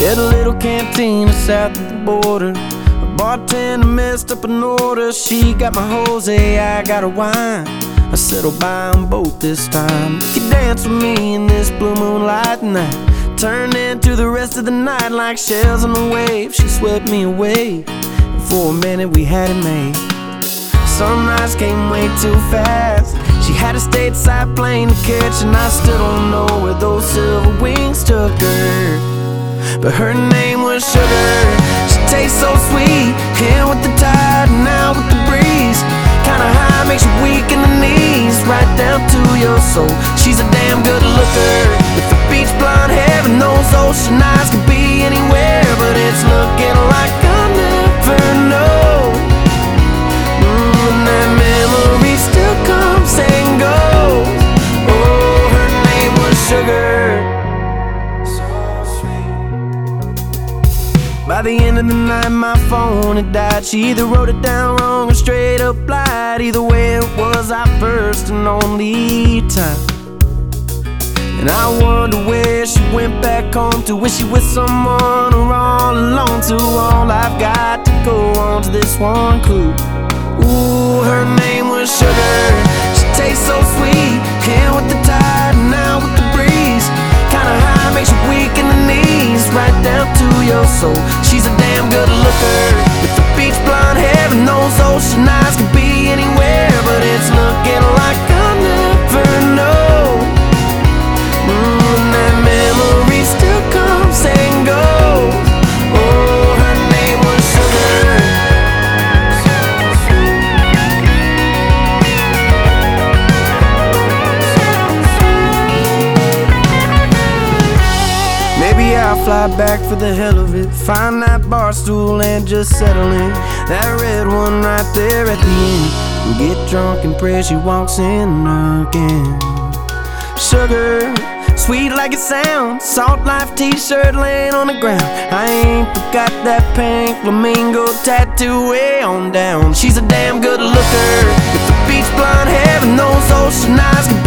At a little cantina south of the border, a bartender messed up an order. She got my Jose, I got her wine. I said I'll buy them both this time. If you dance with me in this blue moonlight night, turn into the rest of the night like shells on a wave. She swept me away, and for a minute we had it made. Sunrise came way too fast. She had a stateside plane to catch, and I still don't know where those silver wings took her. But her name was Sugar. She tastes so sweet, here with the tide and now with the breeze. Kinda high, makes you weak in the knees, right down to your soul. She's a damn good looker, with the beach blonde hair and those ocean eyes. Could be anywhere, but it's looking like I'll never know. And that memory still comes and goes. Oh, her name was Sugar. By the end of the night my phone had died. She either wrote it down wrong or straight up lied. Either way it was our first and only time. And I wonder where she went back home to. Was she with someone or all alone? To all I've got to go on to this one clue. Ooh, her name was Sugar. She tastes so sweet, here with the tide and now with the breeze. Kinda high, makes you weak in the knees, right down to your soul. She's a damn good looker, with the beach blonde hair and those ocean eyes. Could be anywhere, but it's looking like I'll never know. And that memory still comes and goes. Oh, her name was Sugar. Maybe I'll fly back for the hell of it, find that bar stool and just settle in. That red one right there at the end. Get drunk and pray she walks in again. Sugar, sweet like it sounds, Salt Life t-shirt laying on the ground. I ain't forgot that pink flamingo tattoo way on down. She's a damn good looker, with the beach blonde hair and those ocean eyes.